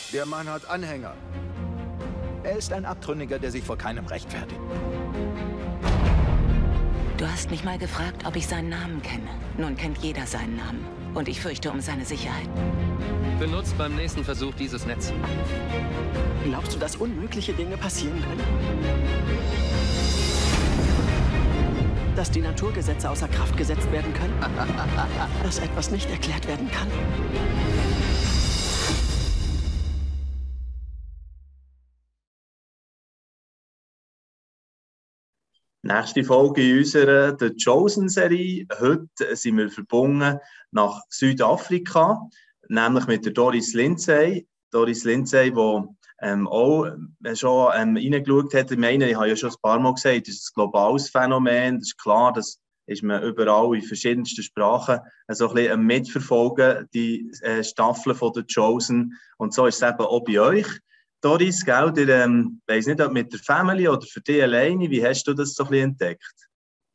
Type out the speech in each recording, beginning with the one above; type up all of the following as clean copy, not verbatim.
Der Mann hat Anhänger. Er ist ein Abtrünniger, der sich vor keinem rechtfertigt. Du hast mich mal gefragt, ob ich seinen Namen kenne. Nun kennt jeder seinen Namen. Und ich fürchte um seine Sicherheit. Benutzt beim nächsten Versuch dieses Netz. Glaubst du, dass unmögliche Dinge passieren können? Dass die Naturgesetze außer Kraft gesetzt werden können? Dass etwas nicht erklärt werden kann? Nächste Folge in unserer The Chosen-Serie. Heute sind wir verbunden nach Südafrika, nämlich mit der Doris Lindsay. Doris Lindsay, die auch schon reingeschaut hat. Ich meine, ich habe ja schon ein paar Mal gesagt, das ist ein globales Phänomen. Das ist klar, das ist man überall in verschiedensten Sprachen so ein bisschen mitverfolgen, die Staffeln von The Chosen. Und so ist es eben auch bei euch. Doris, gell, ich weiss nicht, ob mit der Family oder für dich alleine, wie hast du das so ein bisschen entdeckt?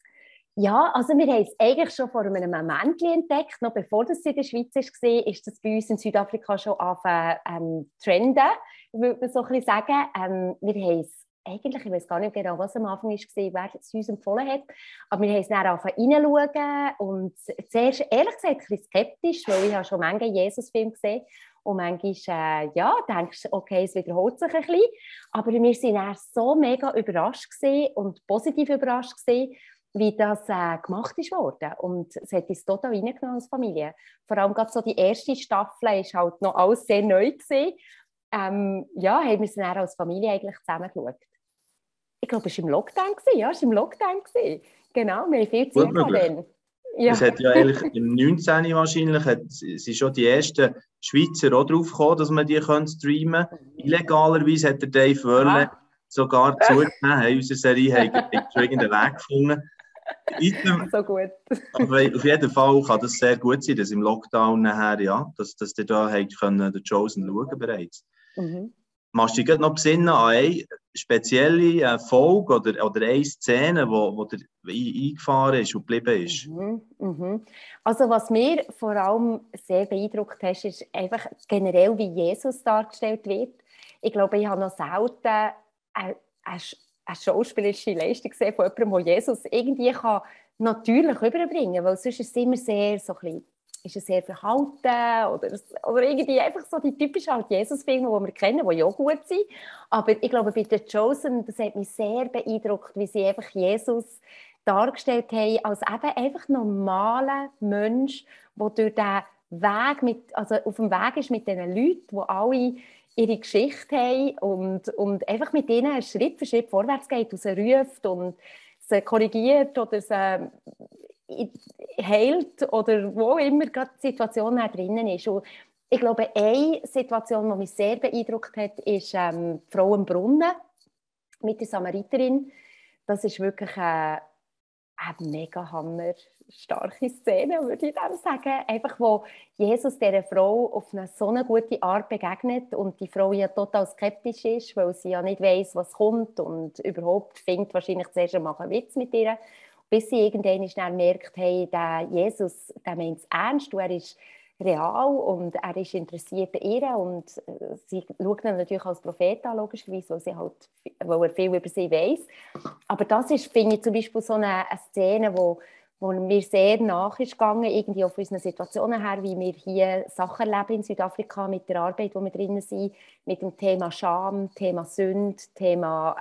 Ja, also wir haben es eigentlich schon vor einem Moment entdeckt, noch bevor das in der Schweiz war, ist das bei uns in Südafrika schon angefangen trenden, würde man so ein bisschen sagen. Wir haben es eigentlich, ich weiß gar nicht genau, was am Anfang war, wer es uns empfohlen hat, aber wir haben es dann angefangen reinzuschauen und zuerst, ehrlich gesagt, ein bisschen skeptisch, weil ich habe schon manche Jesus-Filme gesehen und manchmal, denkst du, okay, es wiederholt sich ein bisschen, aber wir waren dann so mega überrascht gewesen und positiv überrascht gewesen, wie das gemacht ist worden. Und es hat uns total reingenommen als Familie. Vor allem gerade so die erste Staffel war halt noch alles sehr neu gewesen. Haben wir es dann als Familie eigentlich zusammen geschaut. Ich glaube, es war im Lockdown. Ja, es war im Lockdown. Genau, wir haben viel Zeit gehabt. Ja. Es hat ja eigentlich im 19. wahrscheinlich sind schon die ersten Schweizer auch drauf gekommen, dass man die streamen kann. Illegalerweise hat der Dave Wörle sogar zugegeben, in unserer Serie haben schon irgendeinen Weg gefunden. So gut. Aber auf jeden Fall kann das sehr gut sein, dass im Lockdown nachher, dass ihr da The Chosen schauen bereits. Mhm. Machst du dich noch besinnen an eine spezielle Folge oder eine Szene, die eingefahren ist und geblieben ist? Also was mir vor allem sehr beeindruckt hat, ist einfach generell, wie Jesus dargestellt wird. Ich glaube, ich habe noch selten eine schauspielerische Leistung gesehen von jemandem, der Jesus irgendwie natürlich überbringen kann, weil sonst ist es immer sehr so ein bisschen, ist er sehr verhalten oder irgendwie einfach so die typischen halt Jesus-Filme, die wir kennen, die ja auch gut sind. Aber ich glaube, bei The Chosen, das hat mich sehr beeindruckt, wie sie einfach Jesus dargestellt haben als eben einfach normalen Mensch, der durch den Weg auf dem Weg ist mit diesen Leuten, die alle ihre Geschichte haben und einfach mit ihnen Schritt für Schritt vorwärts geht und sie ruft und sie korrigiert oder sie heilt oder wo immer gerade die Situation drinnen ist. Und ich glaube, eine Situation, die mich sehr beeindruckt hat, ist die Frau am Brunnen mit der Samariterin. Das ist wirklich eine mega hammerstarke Szene, würde ich dann sagen. Einfach, wo Jesus dieser Frau auf eine so eine gute Art begegnet und die Frau ja total skeptisch ist, weil sie ja nicht weiss, was kommt und überhaupt findet wahrscheinlich zuerst einmal einen Witz mit ihr. Bis sie irgendwann dann merkt, hey, der Jesus, der meint es ernst, er ist real und er ist interessiert an ihr und sie schaut ihn natürlich als Prophet an, logischerweise, weil er viel über sie weiss. Aber das ist, finde ich, zum Beispiel so eine Szene, wo mir sehr nach ist gegangen, irgendwie auf unseren Situationen her, wie wir hier Sachen erleben in Südafrika mit der Arbeit, wo wir drinnen sind, mit dem Thema Scham, Thema Sünde, Thema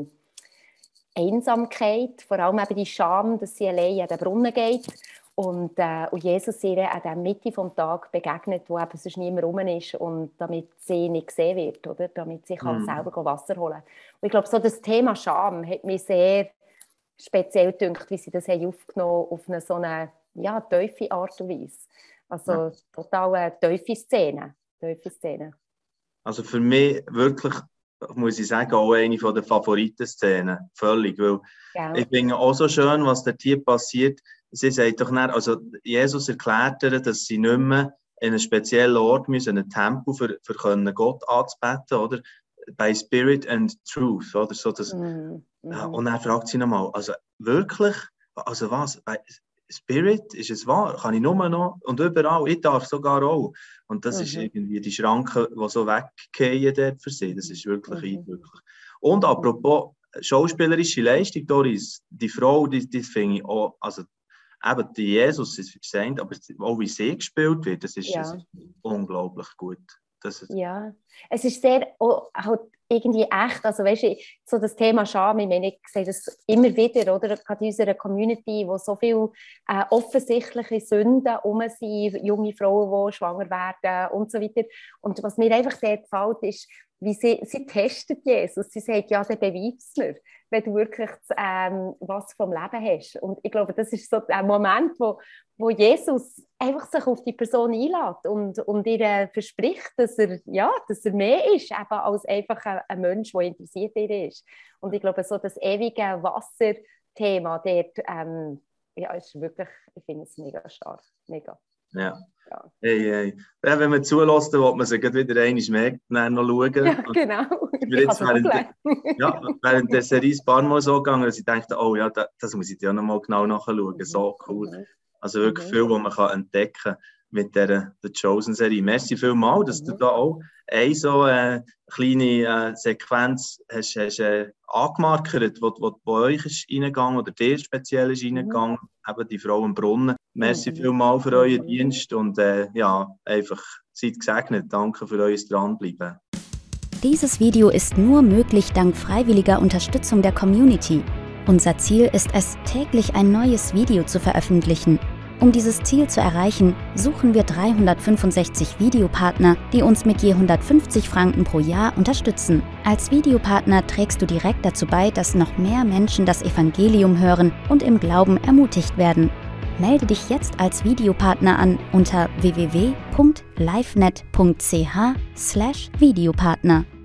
Einsamkeit, vor allem eben die Scham, dass sie allein an den Brunnen geht und Jesus ihr an der Mitte des Tages begegnet, wo eben sonst niemand rum ist und damit sie nicht gesehen wird, oder? Damit sie selber Wasser holen kann. Und ich glaube, so das Thema Scham hat mich sehr speziell gedacht, wie sie das haben aufgenommen auf eine so eine tiefe Art und Weise. Also total eine tiefe Szene. Also für mich wirklich, muss ich sagen, auch eine der Favoriten-Szenen. Völlig. Weil ich finde auch so schön, was dort hier passiert. Sie sagt doch nicht, also Jesus erklärt ihr, dass sie nicht mehr in einen speziellen Ort müssen, einen Tempel für Gott anzubeten, oder? By Spirit and Truth, oder? So das, und dann fragt sie nochmal, also wirklich, also was? Spirit, ist es wahr? Kann ich nur noch und überall, ich darf sogar auch. Und das ist irgendwie die Schranke, die so weggehen dort für sie. Das ist wirklich eindrücklich. Und apropos schauspielerische Leistung, Doris, die Frau, die finde ich auch, also eben die Jesus ist gesagt, aber auch wie sie gespielt wird, das ist unglaublich gut. Ja, es ist sehr halt irgendwie echt, also weißt du, so das Thema Scham, ich meine, ich sehe das immer wieder, oder, gerade in unserer Community, wo so viele offensichtliche Sünden sind, junge Frauen, die schwanger werden und so weiter. Und was mir einfach sehr gefällt, ist, wie sie testet Jesus. Sie sagt, ja, dann beweis mir, wenn du wirklich was vom Leben hast. Und ich glaube, das ist so ein Moment, wo Jesus einfach sich auf die Person einlädt und ihr verspricht, dass er mehr ist, eben als einfach ein Mensch, der interessiert ist. Und ich glaube, so das ewige Wasserthema dort, ist wirklich, ich finde es mega stark. Mega. Ja. Hey. Ja, wenn man zulässt, dann will man sich wieder einmal mehr noch schauen. Ja, genau. Während der Serie ein paar Mal so gegangen, dass ich dachte, oh ja, das muss ich ja noch mal genau nachschauen. So cool. Also wirklich viel, was man kann entdecken kann mit der The Chosen-Serie. Merci vielmals, dass du da auch eine so kleine Sequenz hast angemarkert, die bei euch ist reingegangen oder dir speziell ist reingegangen, eben die Frau im Brunnen. Merci vielmals für euren Dienst und einfach seid gesegnet. Danke für euer Dranbleiben. Dieses Video ist nur möglich dank freiwilliger Unterstützung der Community. Unser Ziel ist es, täglich ein neues Video zu veröffentlichen. Um dieses Ziel zu erreichen, suchen wir 365 Videopartner, die uns mit je 150 Franken pro Jahr unterstützen. Als Videopartner trägst du direkt dazu bei, dass noch mehr Menschen das Evangelium hören und im Glauben ermutigt werden. Melde dich jetzt als Videopartner an unter www.livenet.ch/Videopartner.